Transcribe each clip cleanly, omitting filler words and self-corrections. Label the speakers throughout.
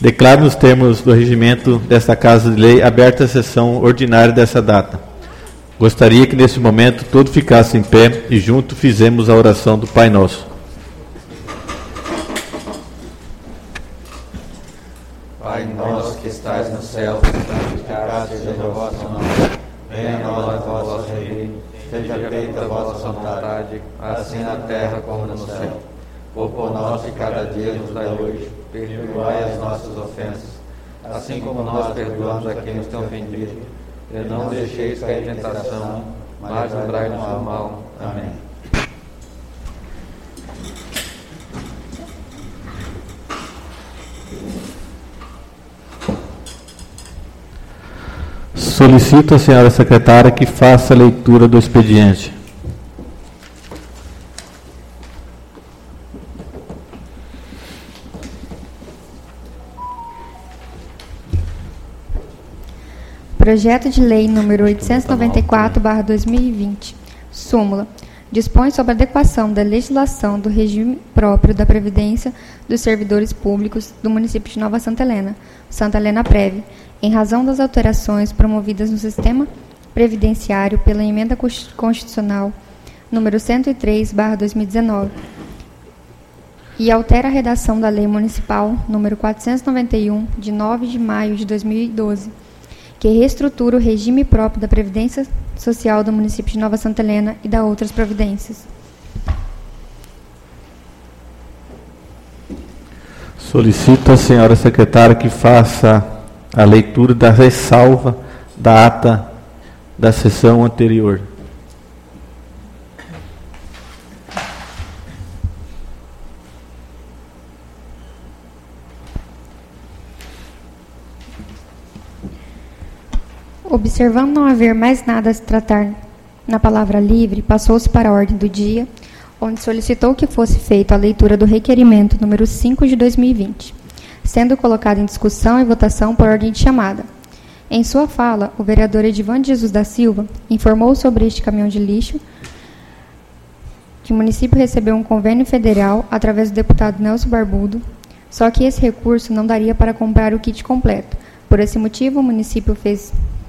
Speaker 1: Declaro nos termos do regimento desta Casa de Lei aberta a sessão ordinária dessa data. Gostaria que nesse momento todos ficassem em pé e juntos fizemos a oração do Pai Nosso.
Speaker 2: Pai nosso que estais no céu, santificado seja o vosso nome. Venha a nós o vosso reino, seja feita a vossa vontade, assim na terra como no céu. O pão nosso de cada dia nos dai hoje, perdoai as nossas ofensas, assim como nós perdoamos a quem nos tem ofendido. E não deixeis cair em tentação, mas livrai-nos do mal. Amém.
Speaker 1: Solicito à senhora secretária que faça a leitura do expediente.
Speaker 3: Projeto de Lei número 894/2020. Súmula. Dispõe sobre a adequação da legislação do regime próprio da Previdência dos servidores públicos do município de Nova Santa Helena, Santa Helena Prev, em razão das alterações promovidas no sistema previdenciário pela Emenda Constitucional número 103/2019 e altera a redação da Lei Municipal número 491, de 9 de maio de 2012, que reestrutura o regime próprio da Previdência Social do município de Nova Santa Helena e da outras providências.
Speaker 1: Solicito à senhora secretária que faça a leitura da ressalva da ata da sessão anterior.
Speaker 3: Observando não haver mais nada a se tratar na palavra livre, passou-se para a ordem do dia, onde solicitou que fosse feita a leitura do requerimento número 5 de 2020, sendo colocado em discussão e votação por ordem de chamada. Em sua fala, o vereador Edivande Jesus da Silva informou sobre este caminhão de lixo que o município recebeu um convênio federal através do deputado Nelson Barbudo, só que esse recurso não daria para comprar o kit completo. Por esse motivo, o município fez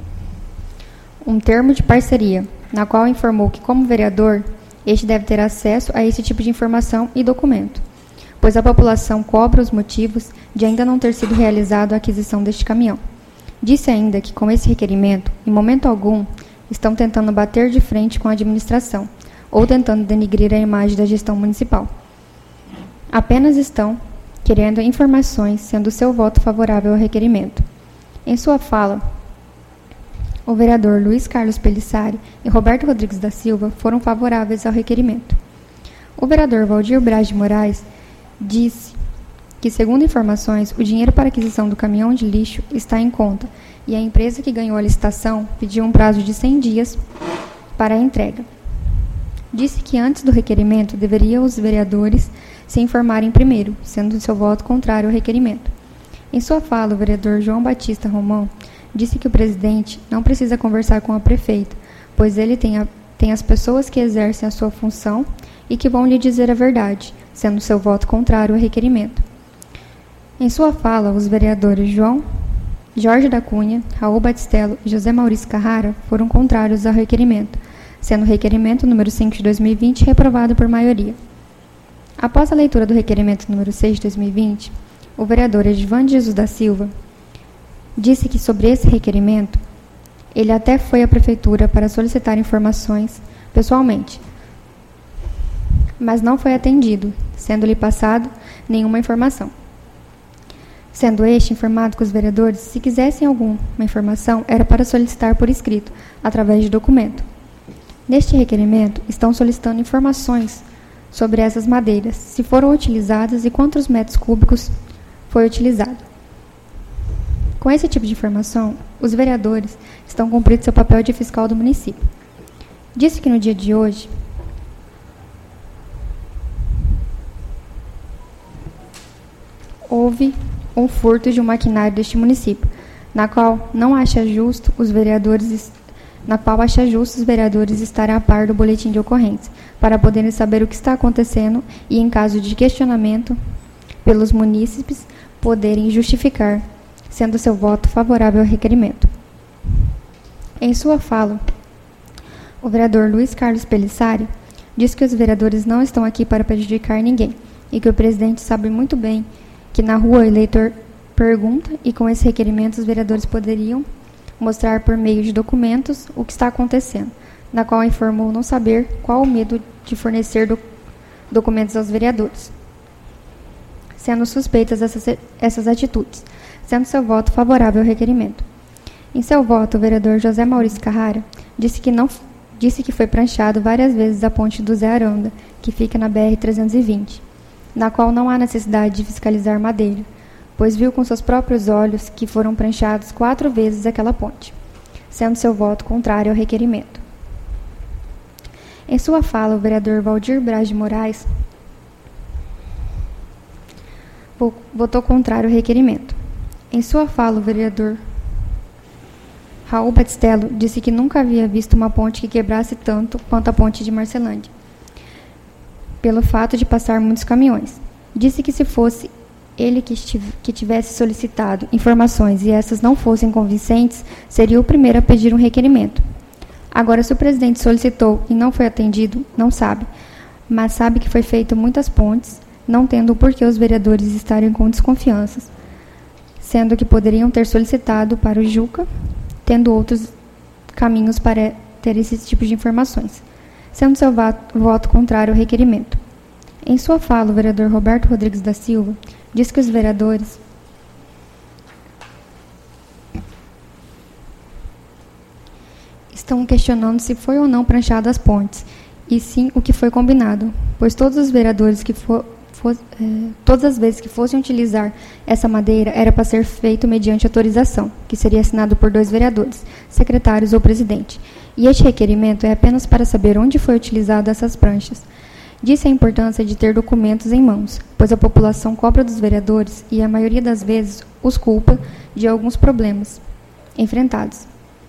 Speaker 3: um termo de parceria, na qual informou que, como vereador, este deve ter acesso a esse tipo de informação e documento, pois a população cobra os motivos de ainda não ter sido realizado a aquisição deste caminhão. Disse ainda que, com esse requerimento, em momento algum, estão tentando bater de frente com a administração, ou tentando denigrir a imagem da gestão municipal. Apenas estão querendo informações, sendo seu voto favorável ao requerimento. Em sua fala, o vereador Luiz Carlos Pelissari e Roberto Rodrigues da Silva foram favoráveis ao requerimento. O vereador Valdir Braz de Moraes disse que, segundo informações, o dinheiro para aquisição do caminhão de lixo está em conta e a empresa que ganhou a licitação pediu um prazo de 100 dias para a entrega. Disse que antes do requerimento deveriam os vereadores se informarem primeiro, sendo seu voto contrário ao requerimento. Em sua fala, o vereador João Batista Romão disse que o presidente não precisa conversar com a prefeita, pois ele tem as pessoas que exercem a sua função e que vão lhe dizer a verdade, sendo seu voto contrário ao requerimento. Em sua fala, os vereadores Jorge da Cunha, Raul Batistello e José Maurício Carrara foram contrários ao requerimento, sendo o requerimento número 5 de 2020 reprovado por maioria. Após a leitura do requerimento número 6 de 2020, o vereador Edivande Jesus da Silva disse que, sobre esse requerimento, ele até foi à prefeitura para solicitar informações pessoalmente, mas não foi atendido, sendo-lhe passado nenhuma informação. Sendo este informado que os vereadores, se quisessem alguma informação, era para solicitar por escrito, através de documento. Neste requerimento, estão solicitando informações sobre essas madeiras, se foram utilizadas e quantos metros cúbicos foi utilizado. Com esse tipo de informação, os vereadores estão cumprindo seu papel de fiscal do município. Disse que no dia de hoje, houve um furto de um maquinário deste município, na qual acha justo os vereadores estarem a par do boletim de ocorrência, para poderem saber o que está acontecendo e, em caso de questionamento, pelos munícipes poderem justificar, sendo seu voto favorável ao requerimento. Em sua fala, o vereador Luiz Carlos Pelissari diz que os vereadores não estão aqui para prejudicar ninguém e que o presidente sabe muito bem que na rua o eleitor pergunta e com esse requerimento os vereadores poderiam mostrar por meio de documentos o que está acontecendo, na qual informou não saber qual o medo de fornecer documentos aos vereadores, sendo suspeitas essas atitudes, sendo seu voto favorável ao requerimento. Em seu voto, o vereador José Maurício Carrara disse que foi pranchado várias vezes a ponte do Zé Aranda, que fica na BR-320, na qual não há necessidade de fiscalizar madeira, pois viu com seus próprios olhos que foram pranchados 4 vezes aquela ponte, sendo seu voto contrário ao requerimento. Em sua fala, o vereador Valdir Braz de Moraes votou contrário ao requerimento. Em sua fala, o vereador Raul Batistello disse que nunca havia visto uma ponte que quebrasse tanto quanto a ponte de Marcelândia, pelo fato de passar muitos caminhões. Disse que se fosse ele que tivesse solicitado informações e essas não fossem convincentes, seria o primeiro a pedir um requerimento. Agora, se o presidente solicitou e não foi atendido, não sabe, mas sabe que foi feito muitas pontes, não tendo por que os vereadores estarem com desconfianças, sendo que poderiam ter solicitado para o Juca, tendo outros caminhos para ter esse tipo de informações, sendo seu voto contrário ao requerimento. Em sua fala, o vereador Roberto Rodrigues da Silva diz que os vereadores estão questionando se foi ou não pranchada as pontes, e sim o que foi combinado, pois todos os vereadores todas as vezes que fossem utilizar essa madeira era para ser feito mediante autorização, que seria assinado por 2 vereadores, secretários ou presidente. E este requerimento é apenas para saber onde foi utilizada essas pranchas. Disse a importância de ter documentos em mãos, pois a população cobra dos vereadores e a maioria das vezes os culpa de alguns problemas enfrentados.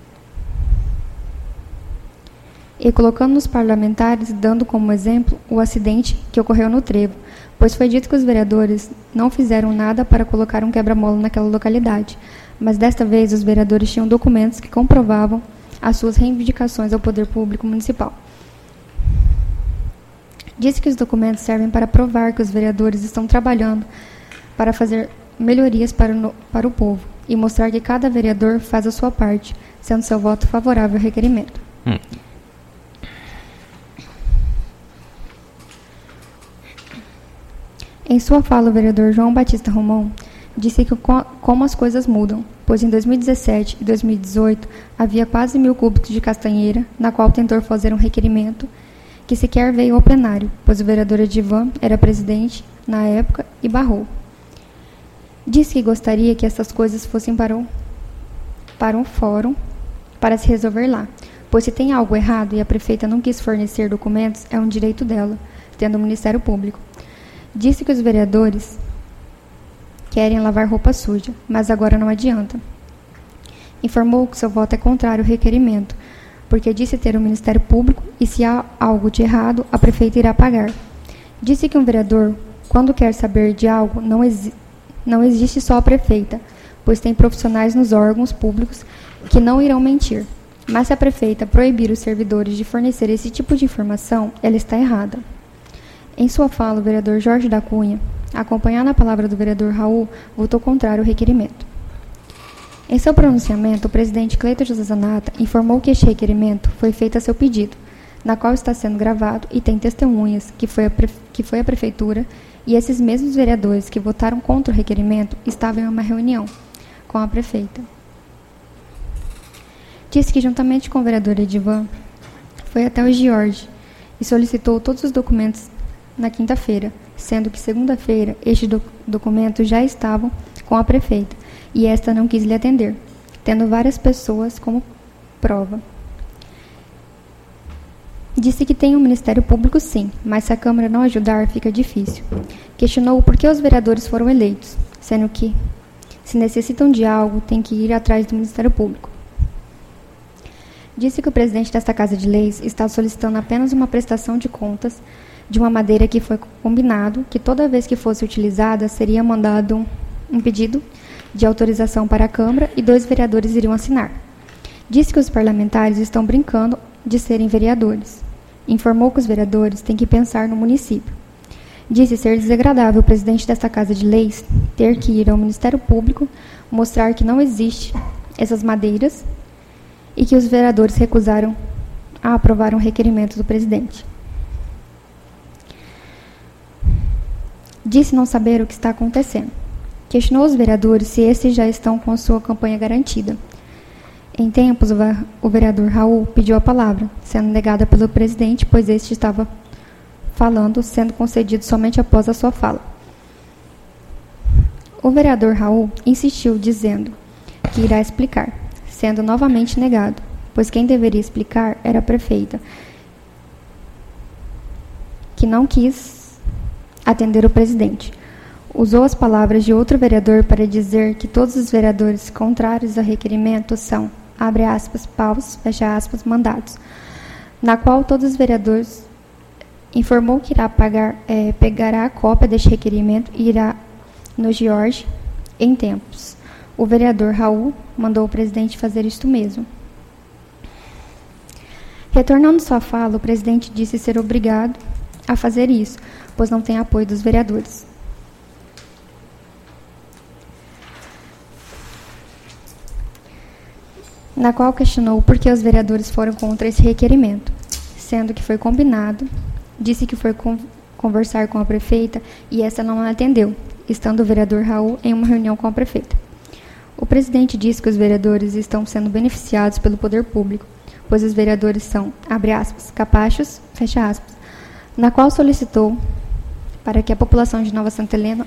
Speaker 3: E colocando os parlamentares, dando como exemplo o acidente que ocorreu no Trevo, pois foi dito que os vereadores não fizeram nada para colocar um quebra-mola naquela localidade, mas desta vez os vereadores tinham documentos que comprovavam as suas reivindicações ao poder público municipal. Disse que os documentos servem para provar que os vereadores estão trabalhando para fazer melhorias para o povo e mostrar que cada vereador faz a sua parte, sendo seu voto favorável ao requerimento. Em sua fala, o vereador João Batista Romão disse que como as coisas mudam, pois em 2017 e 2018 havia quase 1.000 cúbicos de castanheira, na qual tentou fazer um requerimento que sequer veio ao plenário, pois o vereador Edivan era presidente na época e barrou. Disse que gostaria que essas coisas fossem para um fórum para se resolver lá, pois se tem algo errado e a prefeita não quis fornecer documentos, é um direito dela, tendo o Ministério Público. Disse que os vereadores querem lavar roupa suja, mas agora não adianta. Informou que seu voto é contrário ao requerimento, porque disse ter o Ministério Público e se há algo de errado, a prefeita irá pagar. Disse que um vereador, quando quer saber de algo, não existe só a prefeita, pois tem profissionais nos órgãos públicos que não irão mentir. Mas se a prefeita proibir os servidores de fornecer esse tipo de informação, ela está errada. Em sua fala, o vereador Jorge da Cunha, acompanhado na palavra do vereador Raul, votou contrário ao requerimento. Em seu pronunciamento, o presidente Cleiton José Zanata informou que este requerimento foi feito a seu pedido, na qual está sendo gravado e tem testemunhas que foi a prefeitura e esses mesmos vereadores que votaram contra o requerimento estavam em uma reunião com a prefeita. Disse que, juntamente com o vereador Edivan, foi até o George e solicitou todos os documentos na quinta-feira, sendo que segunda-feira estes documentos já estavam com a prefeita e esta não quis lhe atender, tendo várias pessoas como prova. Disse que tem um Ministério Público sim, mas se a Câmara não ajudar fica difícil. Questionou por que os vereadores foram eleitos, sendo que, se necessitam de algo, tem que ir atrás do Ministério Público. Disse que o presidente desta Casa de Leis está solicitando apenas uma prestação de contas de uma madeira que foi combinado que toda vez que fosse utilizada seria mandado um pedido de autorização para a Câmara e 2 vereadores iriam assinar. Disse que os parlamentares estão brincando de serem vereadores. Informou que os vereadores têm que pensar no município. Disse ser desagradável o presidente desta Casa de Leis ter que ir ao Ministério Público mostrar que não existe essas madeiras e que os vereadores recusaram a aprovar um requerimento do presidente. Disse não saber o que está acontecendo. Questionou os vereadores se esses já estão com sua campanha garantida. Em tempos, o vereador Raul pediu a palavra, sendo negada pelo presidente, pois este estava falando, sendo concedido somente após a sua fala. O vereador Raul insistiu, dizendo que irá explicar, sendo novamente negado, pois quem deveria explicar era a prefeita, que não quis atender o presidente. Usou as palavras de outro vereador para dizer que todos os vereadores contrários ao requerimento são, abre aspas, paus, fecha aspas, mandados, na qual todos os vereadores informou que irá pegará a cópia deste requerimento e irá no Jorge em tempos. O vereador Raul mandou o presidente fazer isto mesmo. Retornando sua fala, o presidente disse ser obrigado a fazer isso, pois não tem apoio dos vereadores. Na qual questionou por que os vereadores foram contra esse requerimento, sendo que foi combinado. Disse que foi conversar com a prefeita e essa não a atendeu, estando o vereador Raul em uma reunião com a prefeita. O presidente disse que os vereadores estão sendo beneficiados pelo poder público, pois os vereadores são, abre aspas, capachos, fecha aspas, na qual solicitou para que a população de Nova Santa Helena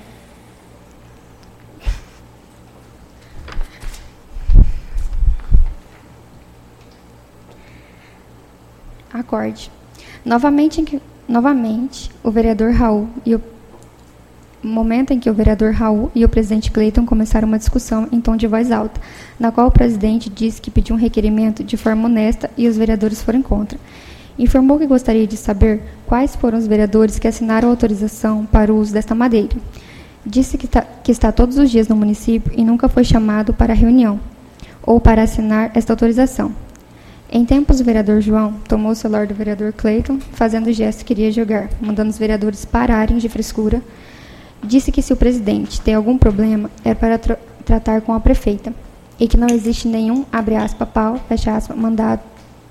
Speaker 3: acorde. Novamente, o vereador Raul e o momento em que o vereador Raul e o presidente Cleiton começaram uma discussão em tom de voz alta, na qual o presidente disse que pediu um requerimento de forma honesta e os vereadores foram contra. Informou que gostaria de saber quais foram os vereadores que assinaram a autorização para o uso desta madeira. Disse que está todos os dias no município e nunca foi chamado para a reunião ou para assinar esta autorização. Em tempos, o vereador João tomou o celular do vereador Cleiton, fazendo o gesto que iria jogar, mandando os vereadores pararem de frescura. Disse que se o presidente tem algum problema, é para tratar com a prefeita, e que não existe nenhum, abre aspas, pau, fecha aspas, mandado.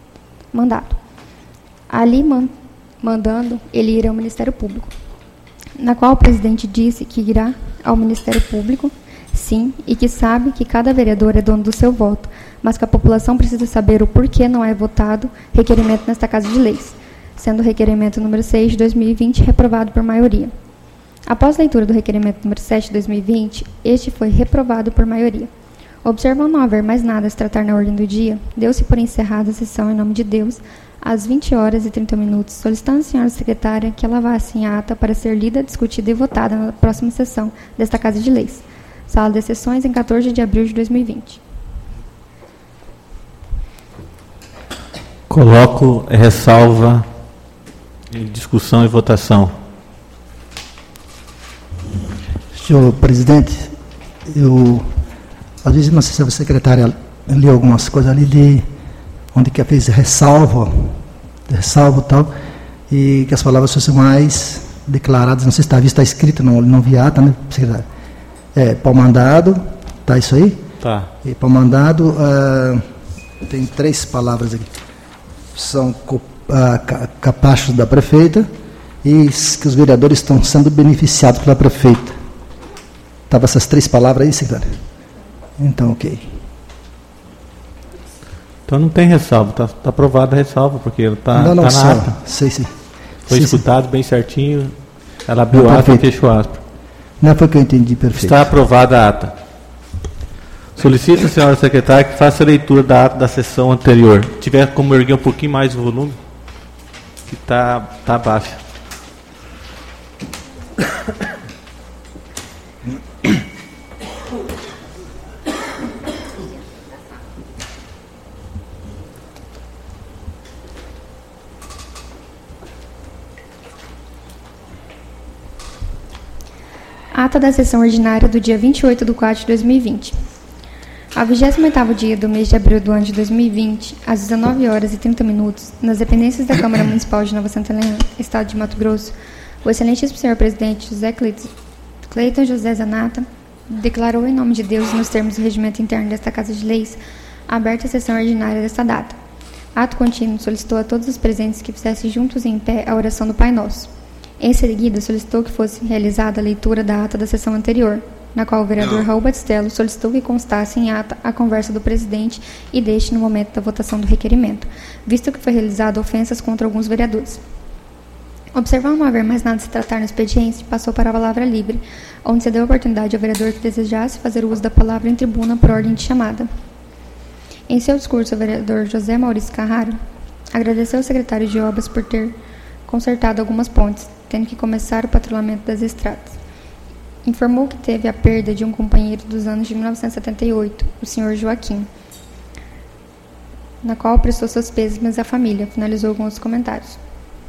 Speaker 3: Ali, mandando ele ir ao Ministério Público, na qual o presidente disse que irá ao Ministério Público, sim, e que sabe que cada vereador é dono do seu voto, mas que a população precisa saber o porquê não é votado requerimento nesta Casa de Leis, sendo o requerimento número 6 de 2020 reprovado por maioria. Após a leitura do requerimento número 7 de 2020, este foi reprovado por maioria. Observando não haver mais nada a se tratar na ordem do dia, deu-se por encerrada a sessão em nome de Deus, às 20h30, solicitando à senhora secretária que ela levasse em ata para ser lida, discutida e votada na próxima sessão desta Casa de Leis. Sala de sessões em 14 de abril de 2020.
Speaker 1: Coloco ressalva em discussão e votação.
Speaker 4: Senhor presidente, às vezes não sei se a secretária leu algumas coisas ali onde que fez ressalva e tal, e que as palavras fossem mais declaradas, não sei se está escrito, não vi ata, né, secretária? Pau mandado, tá isso aí?
Speaker 1: Tá.
Speaker 4: E pau mandado, tem 3 palavras aqui. São capachos da prefeita e que os vereadores estão sendo beneficiados pela prefeita. Estava essas 3 palavras aí, secretário? Então, ok.
Speaker 1: Então não tem ressalva, está aprovada a ressalva, porque ela está
Speaker 4: não,
Speaker 1: na
Speaker 4: só,
Speaker 1: ata.
Speaker 4: Sei.
Speaker 1: Foi
Speaker 4: sim,
Speaker 1: escutado
Speaker 4: sim.
Speaker 1: Bem certinho, ela abriu a ata e fechou a ata.
Speaker 4: Não foi o que eu entendi, perfeito.
Speaker 1: Está aprovada a ata. Solicito a senhora secretária que faça a leitura da ata da sessão anterior. Se tiver como erguer um pouquinho mais o volume, que está baixo.
Speaker 3: Ata da sessão ordinária do dia 28 de 4 de 2020. Ao 28º dia do mês de abril do ano de 2020, às 19 horas e 30 minutos, nas dependências da Câmara Municipal de Nova Santa Helena, Estado de Mato Grosso, o excelentíssimo senhor presidente José Cleiton José Zanata declarou em nome de Deus, nos termos do regimento interno desta Casa de Leis, aberta a sessão ordinária desta data. Ato contínuo solicitou a todos os presentes que fizessem juntos e em pé a oração do Pai Nosso. Em seguida, solicitou que fosse realizada a leitura da ata da sessão anterior, na qual o vereador Raul Batistello solicitou que constasse em ata a conversa do presidente e deste no momento da votação do requerimento, visto que foi realizada ofensas contra alguns vereadores. Observando não haver mais nada a se tratar no expediente, passou para a palavra livre, onde se deu a oportunidade ao vereador que desejasse fazer uso da palavra em tribuna por ordem de chamada. Em seu discurso, o vereador José Maurício Carraro agradeceu ao secretário de Obras por ter consertado algumas pontes, tendo que começar o patrulhamento das estradas. Informou que teve a perda de um companheiro dos anos de 1978, o senhor Joaquim, na qual prestou seus pêsames à família. Finalizou com os comentários.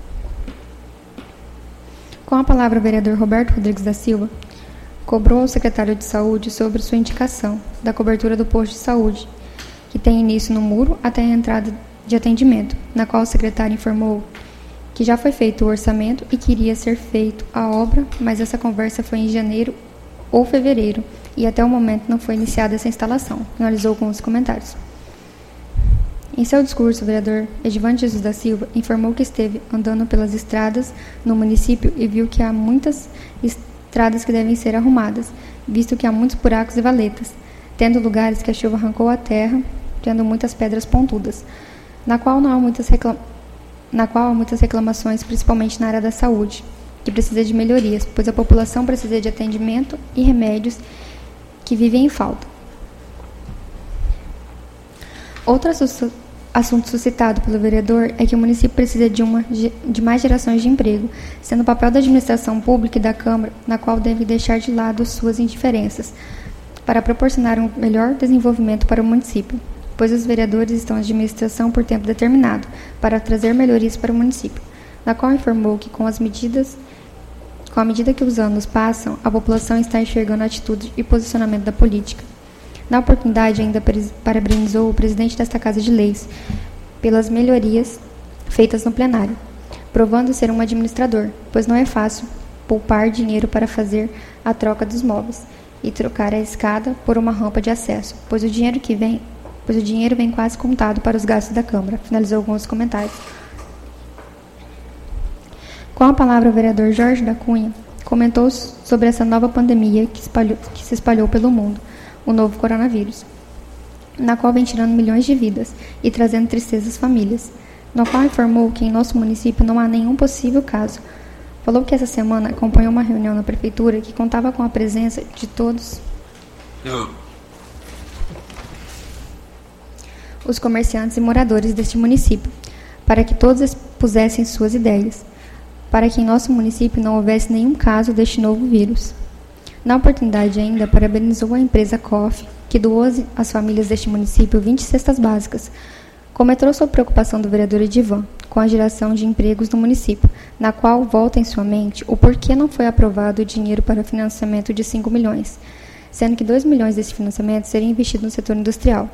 Speaker 3: Com a palavra, o vereador Roberto Rodrigues da Silva cobrou ao secretário de Saúde sobre sua indicação da cobertura do posto de saúde, que tem início no muro até a entrada de atendimento, na qual o secretário informou que já foi feito o orçamento e que iria ser feito a obra, mas essa conversa foi em janeiro ou fevereiro e até o momento não foi iniciada essa instalação. Finalizou com os comentários. Em seu discurso, o vereador Edivante Jesus da Silva informou que esteve andando pelas estradas no município e viu que há muitas estradas que devem ser arrumadas, visto que há muitos buracos e valetas, tendo lugares que a chuva arrancou a terra, tendo muitas pedras pontudas, na qual há muitas reclamações, principalmente na área da saúde, que precisa de melhorias, pois a população precisa de atendimento e remédios que vivem em falta. Outro assunto suscitado pelo vereador é que o município precisa de mais gerações de emprego, sendo o papel da administração pública e da Câmara, na qual deve deixar de lado suas indiferenças, para proporcionar um melhor desenvolvimento para o município, pois os vereadores estão à administração por tempo determinado, para trazer melhorias para o município, na qual informou que com a medida que os anos passam, a população está enxergando a atitude e posicionamento da política. Na oportunidade, ainda parabenizou o presidente desta Casa de Leis pelas melhorias feitas no plenário, provando ser um administrador, pois não é fácil poupar dinheiro para fazer a troca dos móveis e trocar a escada por uma rampa de acesso, pois o dinheiro vem quase contado para os gastos da Câmara. Finalizou com os comentários. Com a palavra, o vereador Jorge da Cunha comentou sobre essa nova pandemia que se espalhou pelo mundo, o novo coronavírus, na qual vem tirando milhões de vidas e trazendo tristeza às famílias, no qual informou que em nosso município não há nenhum possível caso. Falou que essa semana acompanhou uma reunião na prefeitura que contava com a presença de todos os comerciantes e moradores deste município, para que todos expusessem suas ideias, para que em nosso município não houvesse nenhum caso deste novo vírus. Na oportunidade ainda, parabenizou a empresa COF, que doou às famílias deste município 20 cestas básicas. Comentou sobre a preocupação do vereador Edivan com a geração de empregos no município, na qual volta em sua mente o porquê não foi aprovado o dinheiro para financiamento de 5 milhões, sendo que 2 milhões desse financiamento seriam investidos no setor industrial,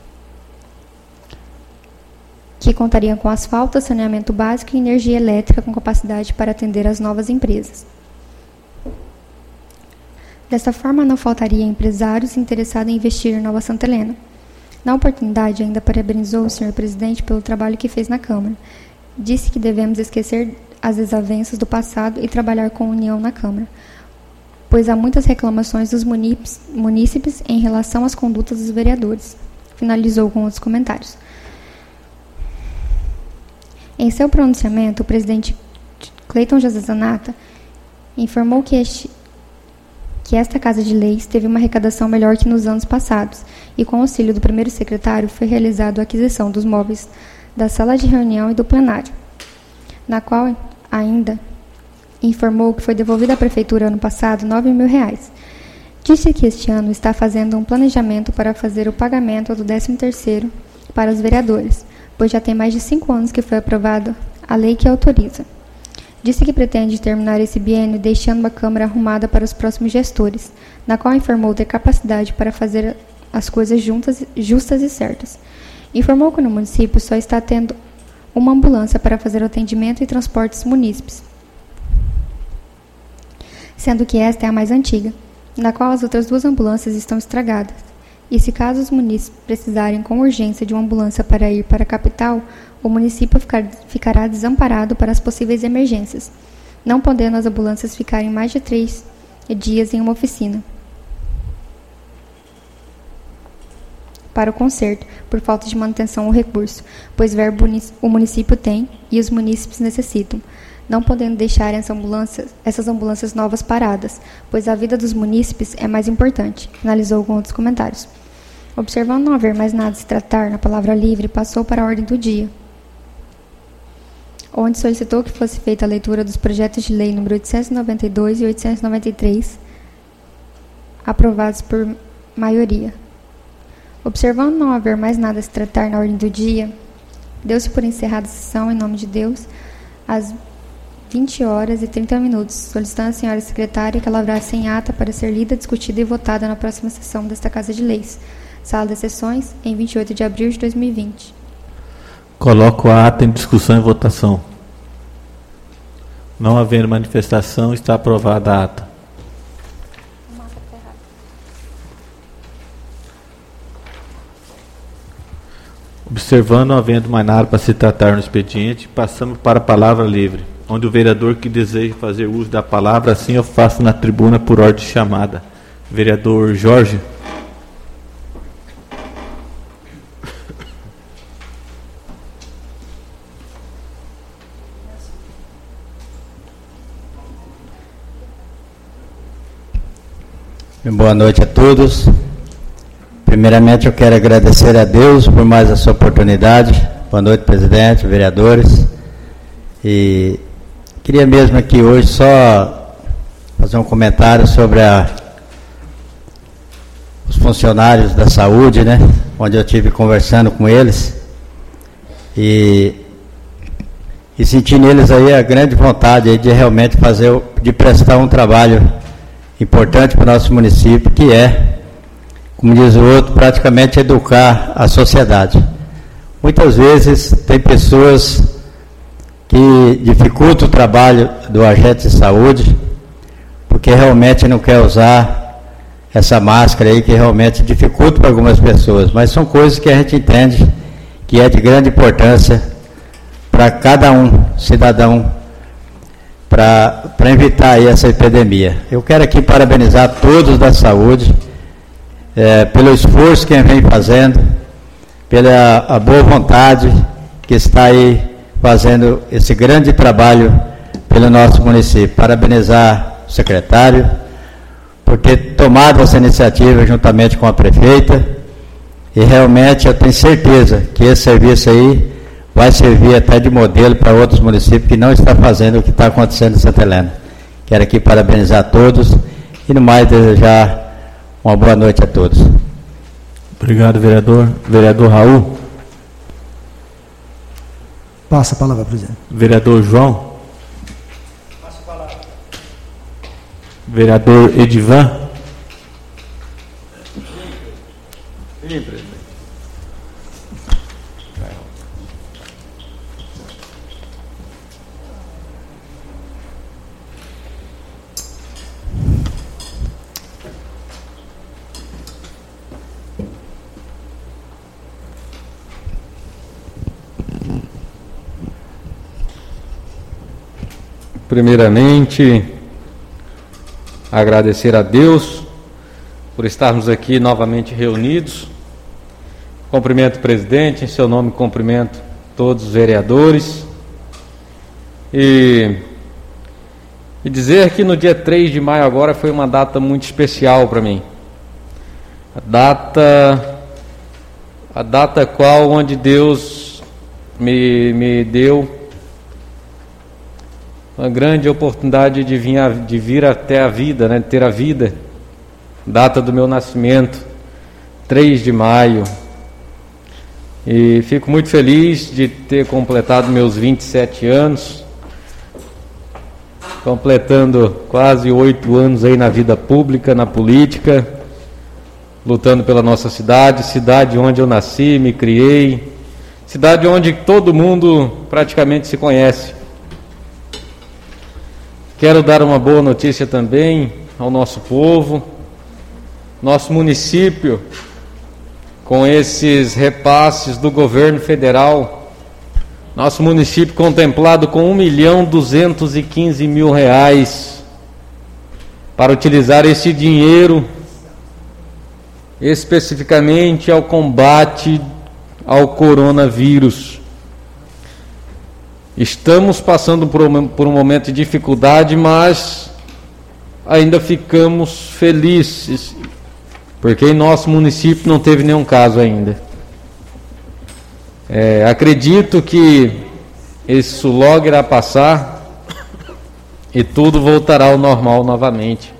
Speaker 3: que contariam com asfalto, saneamento básico e energia elétrica com capacidade para atender às novas empresas. Dessa forma, não faltaria empresários interessados em investir em Nova Santa Helena. Na oportunidade, ainda parabenizou o senhor presidente pelo trabalho que fez na Câmara. Disse que devemos esquecer as desavenças do passado e trabalhar com união na Câmara, pois há muitas reclamações dos munícipes em relação às condutas dos vereadores. Finalizou com os comentários. Em seu pronunciamento, o presidente Cleiton José Zanata informou que esta Casa de Leis teve uma arrecadação melhor que nos anos passados e, com o auxílio do primeiro secretário, foi realizada a aquisição dos móveis da sala de reunião e do plenário, na qual ainda informou que foi devolvida à Prefeitura ano passado R$ 9.000. Disse que este ano está fazendo um planejamento para fazer o pagamento do 13º para os vereadores, pois já tem mais de 5 anos que foi aprovada a lei que autoriza. Disse que pretende terminar esse biênio deixando a Câmara arrumada para os próximos gestores, na qual informou ter capacidade para fazer as coisas justas e certas. Informou que no município só está tendo uma ambulância para fazer o atendimento e transportes munícipes, sendo que esta é a mais antiga, na qual as outras 2 ambulâncias estão estragadas. E se caso os munícipes precisarem com urgência de uma ambulância para ir para a capital, o município ficará desamparado para as possíveis emergências, não podendo as ambulâncias ficarem mais de 3 dias em uma oficina para o conserto, por falta de manutenção ou recurso, pois verbo o município tem e os munícipes necessitam, não podendo deixar essas ambulâncias novas paradas, pois a vida dos munícipes é mais importante, finalizou com outros comentários. Observando não haver mais nada a se tratar na palavra livre, passou para a ordem do dia, onde solicitou que fosse feita a leitura dos projetos de lei número 892 e 893, aprovados por maioria. Observando não haver mais nada a se tratar na ordem do dia, deu-se por encerrada a sessão, em nome de Deus, às 20h30, solicitando à senhora secretária que lavrasse em ata para ser lida, discutida e votada na próxima sessão desta Casa de Leis, Sala das Sessões, em 28 de abril de 2020.
Speaker 1: Coloco a ata em discussão e votação. Não havendo manifestação, está aprovada a ata. Observando, não havendo mais nada para se tratar no expediente, passamos para a palavra livre, onde o vereador que deseja fazer uso da palavra, assim eu faço na tribuna por ordem de chamada. Vereador Jorge.
Speaker 2: Boa noite a todos. Primeiramente, eu quero agradecer a Deus por mais essa oportunidade. Boa noite, presidente, vereadores. E queria mesmo aqui hoje só fazer um comentário sobre os funcionários da saúde, né? Onde eu estive conversando com eles e senti neles aí a grande vontade aí de realmente de prestar um trabalho importante para o nosso município, que é, como diz o outro, praticamente educar a sociedade. Muitas vezes tem pessoas que dificultam o trabalho do agente de saúde, porque realmente não quer usar essa máscara aí, que realmente dificulta para algumas pessoas, mas são coisas que a gente entende que é de grande importância para cada cidadão, para evitar aí essa epidemia. Eu quero aqui parabenizar todos da saúde, pelo esforço que vem fazendo, pela a boa vontade que está aí fazendo esse grande trabalho pelo nosso município. Parabenizar o secretário por ter tomado essa iniciativa juntamente com a prefeita, e realmente eu tenho certeza que esse serviço aí vai servir até de modelo para outros municípios que não estão fazendo o que está acontecendo em Santa Helena. Quero aqui parabenizar a todos e no mais desejar uma boa noite a todos.
Speaker 1: Obrigado, vereador. Vereador Raul.
Speaker 4: Passa a palavra, presidente.
Speaker 1: Vereador João. Passa a palavra. Vereador Edivan. Sim, presidente.
Speaker 5: Primeiramente, agradecer a Deus por estarmos aqui novamente reunidos. Cumprimento o presidente, em seu nome cumprimento todos os vereadores. E dizer que no dia 3 de maio agora foi uma data muito especial para mim. A data qual onde Deus me deu uma grande oportunidade de vir até a vida, né, de ter a vida. Data do meu nascimento, 3 de maio. E fico muito feliz de ter completado meus 27 anos. completando quase 8 anos aí na vida pública, na política, lutando pela nossa cidade, cidade onde eu nasci, me criei, cidade onde todo mundo praticamente se conhece. Quero dar uma boa notícia também ao nosso povo. Nosso município, com esses repasses do governo federal, nosso município contemplado com R$1.215.000 para utilizar esse dinheiro especificamente ao combate ao coronavírus. Estamos passando por um momento de dificuldade, mas ainda ficamos felizes, porque em nosso município não teve nenhum caso ainda. Acredito que isso logo irá passar e tudo voltará ao normal novamente.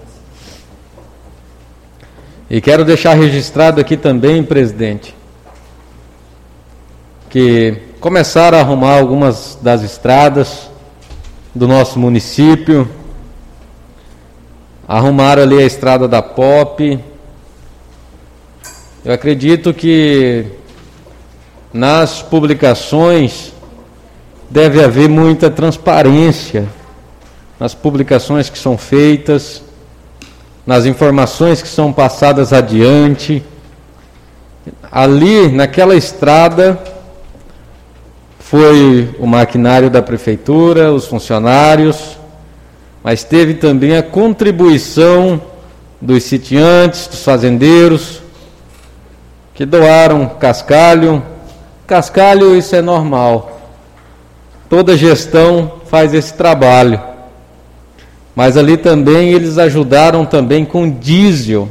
Speaker 5: E quero deixar registrado aqui também, presidente, que começaram a arrumar algumas das estradas do nosso município, arrumaram ali a estrada da POP. Eu acredito que nas publicações deve haver muita transparência nas publicações que são feitas, nas informações que são passadas adiante. Ali, naquela estrada, foi o maquinário da prefeitura, os funcionários, mas teve também a contribuição dos sitiantes, dos fazendeiros, que doaram cascalho. Cascalho, isso é normal. Toda gestão faz esse trabalho. Mas ali também eles ajudaram também com diesel.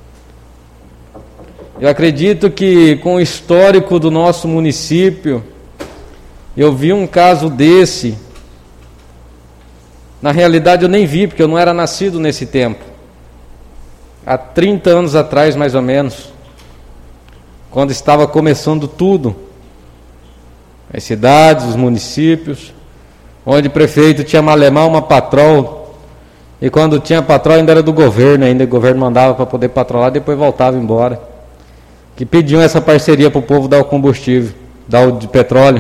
Speaker 5: Eu acredito que com o histórico do nosso município, eu vi um caso desse. Na realidade eu nem vi, porque eu não era nascido nesse tempo. Há 30 anos atrás, mais ou menos, quando estava começando tudo. As cidades, os municípios, onde o prefeito tinha malemar uma patrol. E quando tinha patrol ainda era do governo, ainda o governo mandava para poder patrolar, depois voltava embora. Que pediam essa parceria para o povo dar o combustível, dar o de petróleo.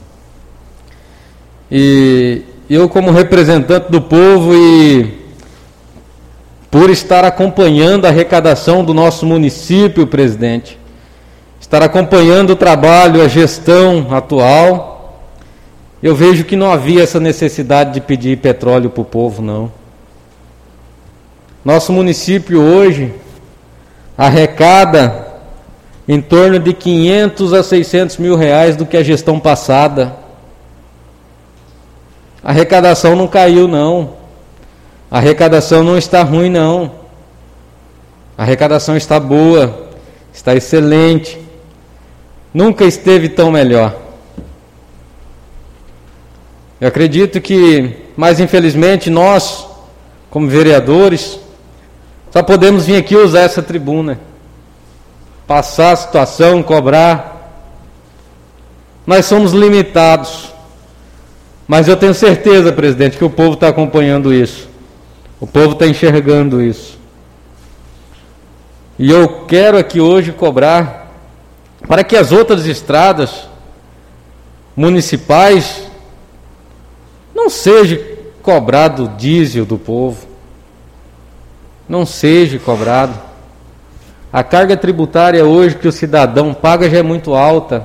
Speaker 5: E eu, como representante do povo e por estar acompanhando a arrecadação do nosso município, presidente, estar acompanhando o trabalho, a gestão atual, eu vejo que não havia essa necessidade de pedir petróleo para o povo, não. Nosso município hoje arrecada em torno de 500 a 600 mil reais do que a gestão passada. A arrecadação não caiu, não. A arrecadação não está ruim, não. A arrecadação está boa, está excelente. Nunca esteve tão melhor. Eu acredito que, mas infelizmente, nós, como vereadores, só podemos vir aqui usar essa tribuna, passar a situação, cobrar. Nós somos limitados, mas eu tenho certeza, presidente, que o povo está acompanhando isso, o povo está enxergando isso. E eu quero aqui hoje cobrar para que as outras estradas municipais não seja cobrado o diesel do povo, não seja cobrado. A carga tributária hoje que o cidadão paga já é muito alta.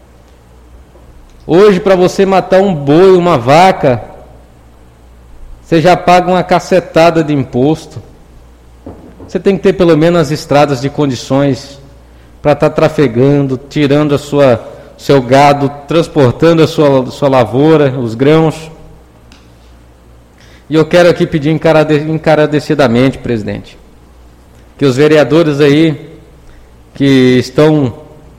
Speaker 5: Hoje, para você matar um boi, uma vaca, você já paga uma cacetada de imposto. Você tem que ter pelo menos as estradas de condições para estar trafegando, tirando seu gado, transportando a sua lavoura, os grãos. E eu quero aqui pedir encarecidamente, presidente, que os vereadores aí, que estão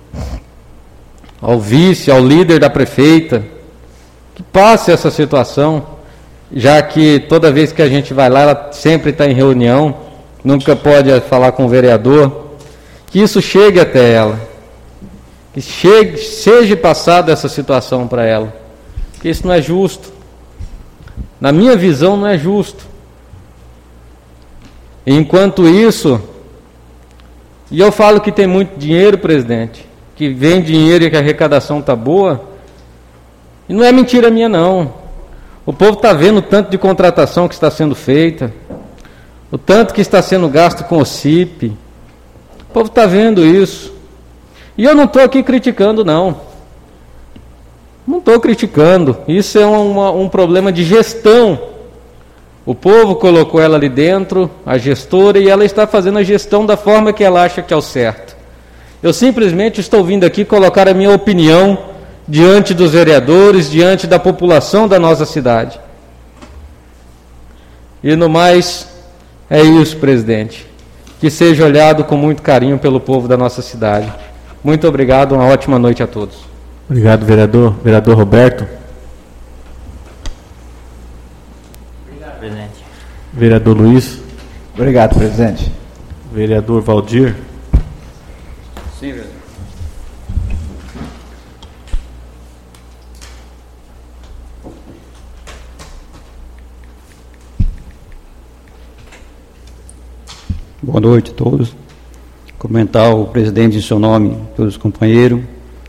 Speaker 5: ao vice, ao líder da prefeita, que passe essa situação, já que toda vez que a gente vai lá, ela sempre está em reunião, nunca pode falar com o vereador, que isso chegue até ela, que seja passada essa situação para ela, que isso não é justo. Na minha visão, não é justo. Enquanto isso, e eu falo que tem muito dinheiro, presidente, que vem dinheiro e que a arrecadação está boa, e não é mentira minha, não. O povo está vendo o tanto de contratação que está sendo feita, o tanto que está sendo gasto com o CIP. O povo está vendo isso. E eu não estou aqui criticando, não. Não estou criticando. Isso é um problema de gestão. O povo colocou ela ali dentro, a gestora, e ela está fazendo a gestão da forma que ela acha que é o certo. Eu simplesmente estou vindo aqui colocar a minha opinião diante dos vereadores, diante da população da nossa cidade. E no mais, é isso, presidente. Que seja olhado com muito carinho pelo povo da nossa cidade. Muito obrigado, uma ótima noite a todos.
Speaker 1: Obrigado, vereador. Vereador Roberto.
Speaker 2: Obrigado, presidente.
Speaker 1: Vereador Luiz.
Speaker 6: Obrigado, presidente.
Speaker 1: Vereador Valdir.
Speaker 2: Sim, vereador.
Speaker 7: Boa noite a todos. Comentar o presidente em seu nome, pelos companheiros.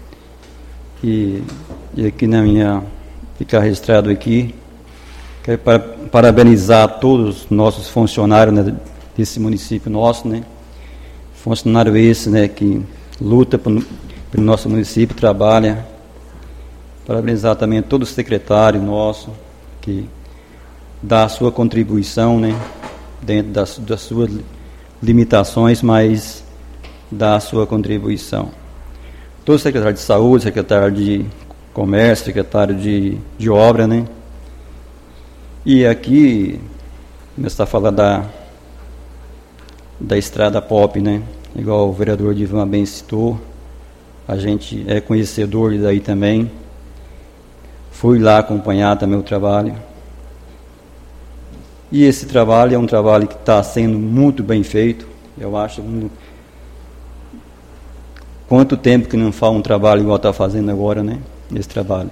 Speaker 7: E aqui na minha, ficar registrado aqui, quero parabenizar todos os nossos funcionários, né, desse município nosso, né? Funcionário esse, né, que luta pelo nosso município, trabalha. Parabenizar também todos os secretários nossos, que dá a sua contribuição, né, dentro das suas limitações, mas dá a sua contribuição. Todo secretário de saúde, secretário de comércio, secretário de obra, né? E aqui, começar a falar da estrada pop, né? Igual o vereador Divan bem citou, a gente é conhecedor daí também. Fui lá acompanhar também o trabalho. E esse trabalho é um trabalho que está sendo muito bem feito. Eu acho. Quanto tempo que não faz um trabalho igual está fazendo agora, né? Esse trabalho.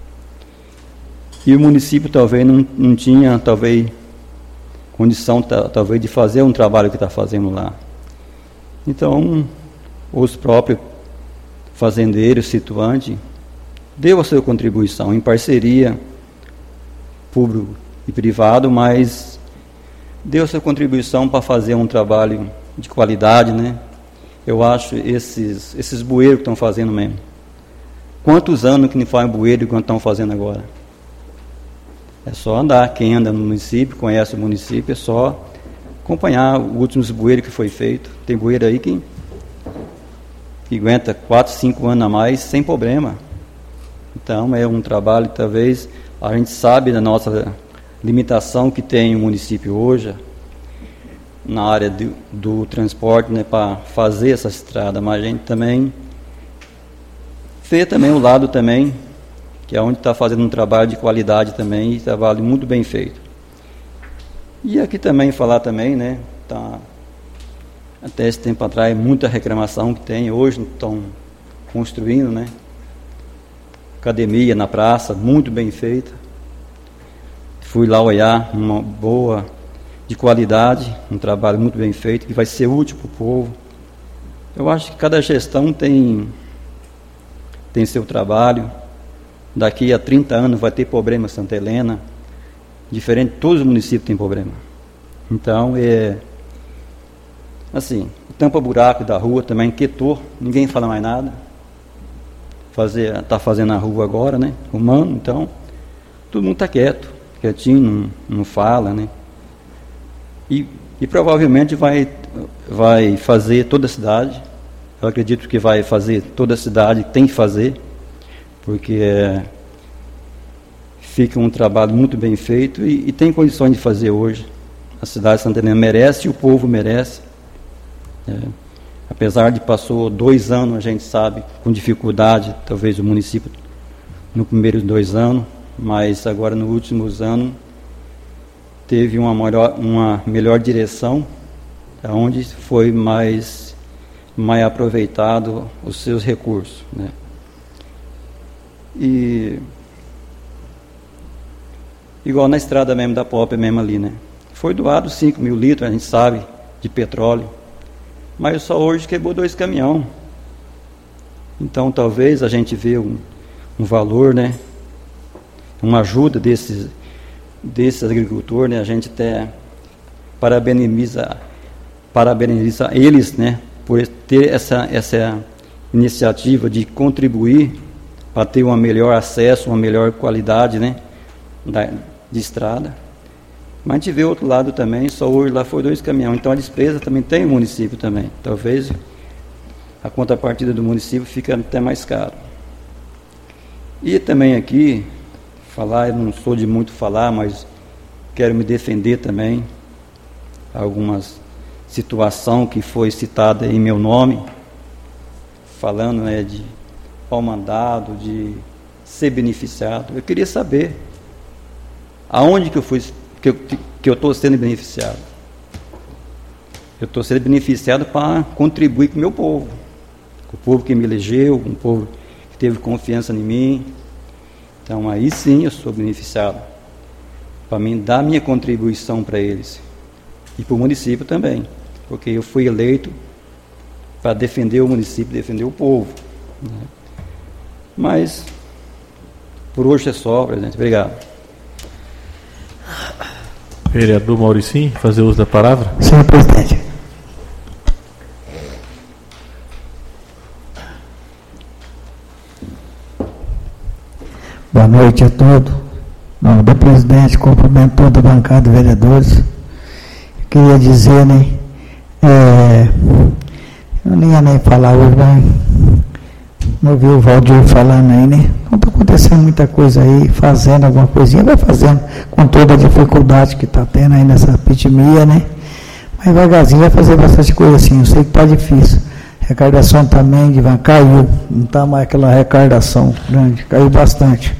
Speaker 7: E o município talvez não tinha, talvez, condição, talvez, de fazer um trabalho que está fazendo lá. Então, os próprios fazendeiros, situantes, deu a sua contribuição em parceria público e privado, mas deu sua contribuição para fazer um trabalho de qualidade, né? Eu acho esses bueiros que estão fazendo mesmo. Quantos anos que não fazem bueiro quanto estão fazendo agora? É só andar. Quem anda no município, conhece o município, é só acompanhar os últimos bueiros que foi feito. Tem bueiro aí que aguenta 4, 5 anos a mais sem problema. Então é um trabalho, talvez, a gente sabe da nossa limitação que tem o município hoje na área do transporte, né, para fazer essa estrada, mas a gente também vê também o lado também, que é onde está fazendo um trabalho de qualidade também, e trabalho muito bem feito. E aqui também falar também, né, tá, até esse tempo atrás, muita reclamação que tem, hoje estão construindo, né, academia na praça, muito bem feita. Fui lá olhar, uma boa, de qualidade, um trabalho muito bem feito, que vai ser útil para o povo. Eu acho que cada gestão tem seu trabalho. Daqui a 30 anos vai ter problema em Santa Helena, diferente, todos os municípios têm problema. Então, assim, tampa buraco da rua também, quietou, ninguém fala mais nada. Está fazendo a rua agora, né, humano, então, todo mundo está quieto, quietinho, não fala, né. E provavelmente vai fazer toda a cidade. Eu acredito que vai fazer toda a cidade, tem que fazer, porque fica um trabalho muito bem feito e tem condições de fazer hoje. A cidade de Santa Helena merece e o povo merece. Apesar de passou 2 anos, a gente sabe, com dificuldade, talvez o município no primeiros 2 anos, mas agora nos últimos anos teve uma melhor direção, onde foi mais aproveitado os seus recursos, né? E igual na estrada mesmo da Pop mesmo ali, né? Foi doado 5 mil litros, a gente sabe, de petróleo, mas só hoje quebrou 2 caminhões. Então talvez a gente vê um valor, né? Uma ajuda desses agricultores, né? A gente até parabeniza eles, né? Por ter essa iniciativa de contribuir para ter um melhor acesso, uma melhor qualidade, né? De estrada. Mas a gente vê outro lado também, só hoje lá foi 2 caminhões, então a despesa também tem o município também. Talvez a contrapartida do município fica até mais caro. E também aqui, eu não sou de muito falar, mas quero me defender também, algumas situações que foi citada em meu nome, falando, né, de pau mandado, de ser beneficiado. Eu queria saber aonde que eu estou sendo beneficiado. Eu estou sendo beneficiado para contribuir com o meu povo, com o povo que me elegeu, com o povo que teve confiança em mim. Então aí sim eu sou beneficiado, para mim dar minha contribuição para eles e para o município também, porque eu fui eleito para defender o município, defender o povo, né? Mas por hoje é só, presidente. Obrigado.
Speaker 1: Vereador Mauricinho, fazer uso da palavra.
Speaker 4: Senhor presidente. Boa noite a todos. Em nome do presidente, cumprimento toda a bancada de vereadores. Eu queria dizer, né, eu não ia nem falar hoje, mas não ouvi o Valdir falando aí, né? Não está acontecendo muita coisa aí, fazendo alguma coisinha, vai fazendo, com toda a dificuldade que está tendo aí nessa epidemia, né? Mas devagarzinho vai fazer bastante coisa assim, eu sei que está difícil. Recardação também, caiu, não está mais aquela recardação grande, caiu bastante.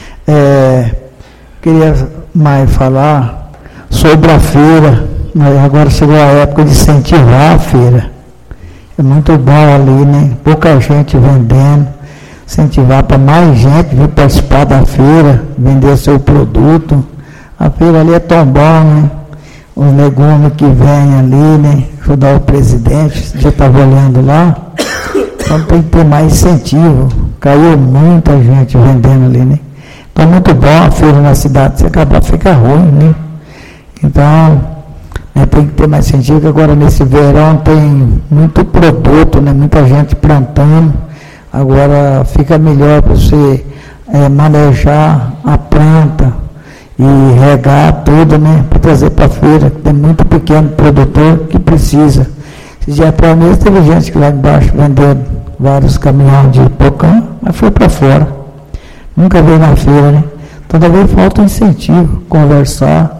Speaker 4: Queria mais falar sobre a feira, mas agora chegou a época de incentivar a feira. É muito bom ali, né? Pouca gente vendendo, incentivar para mais gente vir participar da feira, vender seu produto. A feira ali é tão bom, né? Os legumes que vêm ali, né? Ajudar o presidente, já estava olhando lá. Então tem que ter mais incentivo. Caiu muita gente vendendo ali, né? Então é muito bom a feira na cidade, se acabar fica ruim, né? Então tem que ter mais incentivo, que agora nesse verão tem muito produto, né? Muita gente plantando. Agora fica melhor para você manejar a planta e regar tudo, né? Para trazer para a feira. Tem muito pequeno produtor que precisa. Esse dia para mim teve gente que lá embaixo vendendo vários caminhões de pocã, mas foi para fora. Nunca veio na feira, né? Toda vez falta um incentivo, conversar.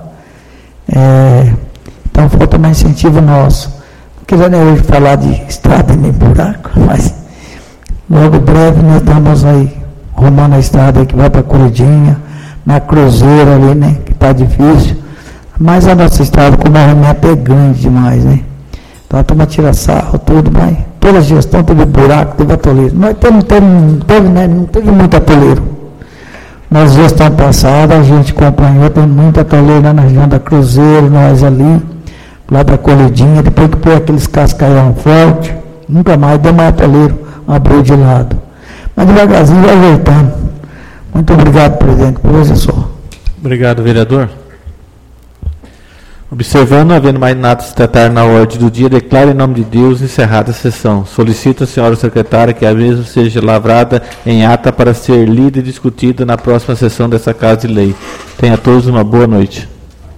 Speaker 4: Então falta mais incentivo nosso. Não queria nem hoje falar de estrada nem buraco, mas logo breve nós estamos aí arrumando a estrada que vai para Corridinha, na Cruzeiro ali, né? Que está difícil. Mas a nossa estrada com o movimento é grande demais, né? Então a turma tira sarro, tudo, mas toda a gestão teve buraco, teve atoleiro. Nós não teve muito atoleiro. Na gestão passada a gente acompanhou, tem muito atoleiro lá na região da Cruzeiro, nós ali, lá da Colidinha, depois que pôs aqueles cascaião forte, nunca mais deu mais atoleiro, abriu de lado. Mas devagarzinho vai voltando. Muito obrigado, presidente, por hoje é só.
Speaker 1: Obrigado, vereador. Observando, não havendo mais nada a se tratar na ordem do dia, declaro em nome de Deus encerrada a sessão. Solicito à senhora secretária que a mesma seja lavrada em ata para ser lida e discutida na próxima sessão dessa Casa de Lei. Tenha todos uma boa noite.